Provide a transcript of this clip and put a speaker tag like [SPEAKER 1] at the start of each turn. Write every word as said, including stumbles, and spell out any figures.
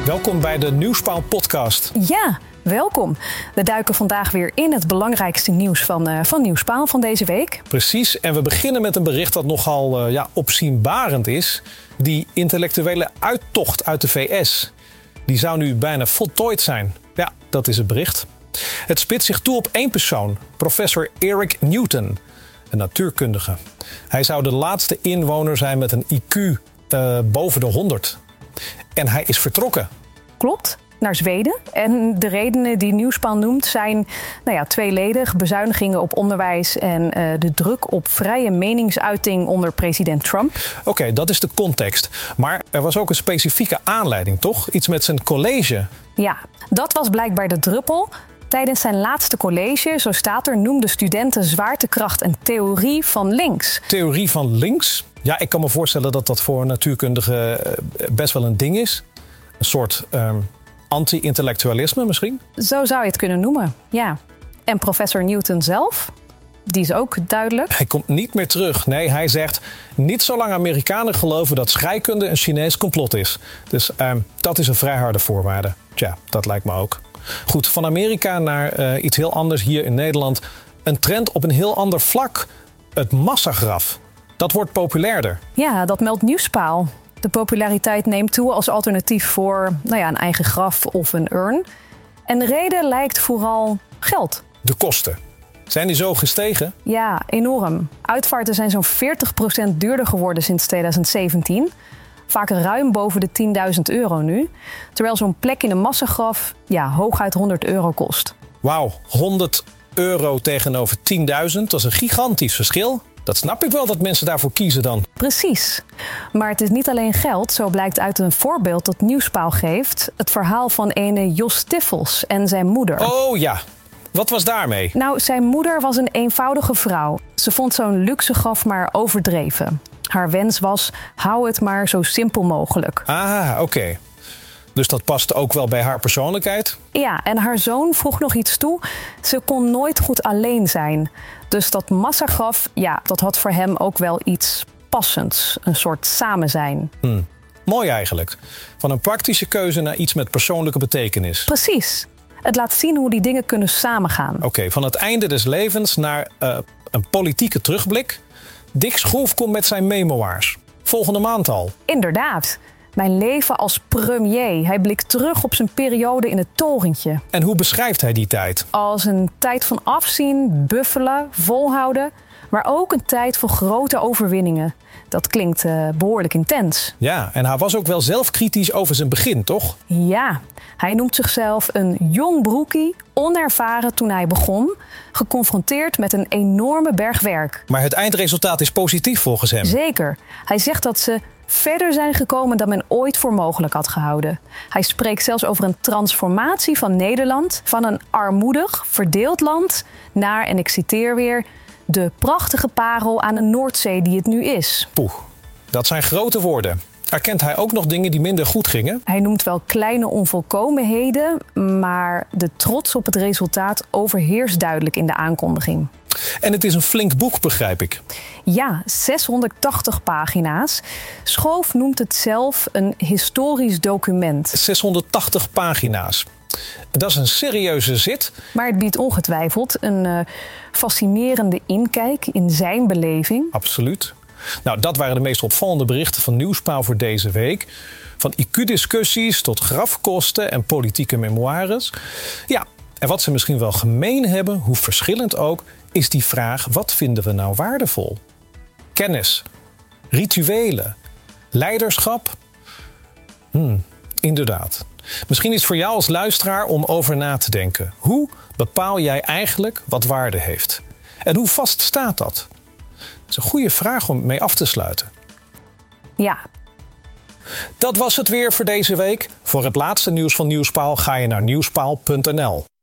[SPEAKER 1] Welkom bij de Nieuwspaal podcast.
[SPEAKER 2] Ja, welkom. We duiken vandaag weer in het belangrijkste nieuws van, uh, van Nieuwspaal van deze week.
[SPEAKER 1] Precies, en we beginnen met een bericht dat nogal uh, ja, opzienbarend is. Die intellectuele uittocht uit de V S. Die zou nu bijna voltooid zijn. Ja, dat is het bericht. Het spitst zich toe op één persoon, professor Eric Newton, een natuurkundige. Hij zou de laatste inwoner zijn met een I Q uh, boven de honderd. En hij is vertrokken.
[SPEAKER 2] Klopt, naar Zweden. En de redenen die Nieuwspaal noemt zijn nou ja, tweeledig. Bezuinigingen op onderwijs en uh, de druk op vrije meningsuiting onder president Trump.
[SPEAKER 1] Oké, okay, dat is de context. Maar er was ook een specifieke aanleiding, toch? Iets met zijn college.
[SPEAKER 2] Ja, dat was blijkbaar de druppel. Tijdens zijn laatste college, zo staat er, noemden studenten zwaartekracht een theorie van links.
[SPEAKER 1] Theorie van links? Ja, ik kan me voorstellen dat dat voor een natuurkundige best wel een ding is. Een soort um, anti-intellectualisme misschien?
[SPEAKER 2] Zo zou je het kunnen noemen, ja. En professor Newton zelf? Die is ook duidelijk.
[SPEAKER 1] Hij komt niet meer terug. Nee, hij zegt niet zolang Amerikanen geloven dat scheikunde een Chinees complot is. Dus um, dat is een vrij harde voorwaarde. Tja, dat lijkt me ook. Goed, van Amerika naar uh, iets heel anders hier in Nederland. Een trend op een heel ander vlak. Het massagraf. Dat wordt populairder.
[SPEAKER 2] Ja, dat meldt Nieuwspaal. De populariteit neemt toe als alternatief voor nou ja, een eigen graf of een urn. En de reden lijkt vooral geld.
[SPEAKER 1] De kosten. Zijn die zo gestegen?
[SPEAKER 2] Ja, enorm. Uitvaarten zijn zo'n veertig procent duurder geworden sinds twintig zeventien. Vaak ruim boven de tienduizend euro nu. Terwijl zo'n plek in een massagraf ja, hooguit honderd euro kost.
[SPEAKER 1] Wauw, honderd euro tegenover tienduizend. Dat is een gigantisch verschil. Dat snap ik wel dat mensen daarvoor kiezen dan.
[SPEAKER 2] Precies. Maar het is niet alleen geld. Zo blijkt uit een voorbeeld dat Nieuwspaal geeft. Het verhaal van ene Jos Tiffels en zijn moeder.
[SPEAKER 1] Oh ja, wat was daarmee?
[SPEAKER 2] Nou, zijn moeder was een eenvoudige vrouw. Ze vond zo'n luxe graf maar overdreven. Haar wens was, hou het maar zo simpel mogelijk.
[SPEAKER 1] Ah, oké. Okay. Dus dat past ook wel bij haar persoonlijkheid?
[SPEAKER 2] Ja, en haar zoon vroeg nog iets toe. Ze kon nooit goed alleen zijn. Dus dat massagraf, ja, dat had voor hem ook wel iets passends. Een soort samen zijn.
[SPEAKER 1] Hmm. Mooi eigenlijk. Van een praktische keuze naar iets met persoonlijke betekenis.
[SPEAKER 2] Precies. Het laat zien hoe die dingen kunnen samengaan.
[SPEAKER 1] Oké, okay, van het einde des levens naar uh, een politieke terugblik. Dick Schroef komt met zijn memoirs. Volgende maand al.
[SPEAKER 2] Inderdaad. Mijn leven als premier. Hij blikt terug op zijn periode in het torentje.
[SPEAKER 1] En hoe beschrijft hij die tijd?
[SPEAKER 2] Als een tijd van afzien, buffelen, volhouden. Maar ook een tijd voor grote overwinningen. Dat klinkt uh, behoorlijk intens.
[SPEAKER 1] Ja, en hij was ook wel zelf kritisch over zijn begin, toch?
[SPEAKER 2] Ja, hij noemt zichzelf een jong broekie, onervaren toen hij begon. Geconfronteerd met een enorme berg werk.
[SPEAKER 1] Maar het eindresultaat is positief volgens hem.
[SPEAKER 2] Zeker. Hij zegt dat ze verder zijn gekomen dan men ooit voor mogelijk had gehouden. Hij spreekt zelfs over een transformatie van Nederland. Van een armoedig, verdeeld land naar, en ik citeer weer, de prachtige parel aan de Noordzee die het nu is.
[SPEAKER 1] Poeh, dat zijn grote woorden. Erkent hij ook nog dingen die minder goed gingen?
[SPEAKER 2] Hij noemt wel kleine onvolkomenheden, maar de trots op het resultaat overheerst duidelijk in de aankondiging.
[SPEAKER 1] En het is een flink boek, begrijp ik.
[SPEAKER 2] Ja, zeshonderdtachtig pagina's. Schoof noemt het zelf een historisch document.
[SPEAKER 1] zeshonderdtachtig pagina's. Dat is een serieuze zit.
[SPEAKER 2] Maar het biedt ongetwijfeld een uh, fascinerende inkijk in zijn beleving.
[SPEAKER 1] Absoluut. Nou, dat waren de meest opvallende berichten van Nieuwspaal voor deze week. Van I Q-discussies tot grafkosten en politieke memoires. Ja, en wat ze misschien wel gemeen hebben, hoe verschillend ook, is die vraag: wat vinden we nou waardevol? Kennis, rituelen, leiderschap? Hmm, inderdaad. Misschien iets voor jou als luisteraar om over na te denken. Hoe bepaal jij eigenlijk wat waarde heeft? En hoe vast staat dat? Dat is een goede vraag om mee af te sluiten.
[SPEAKER 2] Ja.
[SPEAKER 1] Dat was het weer voor deze week. Voor het laatste nieuws van Nieuwspaal ga je naar nieuwspaal punt n l.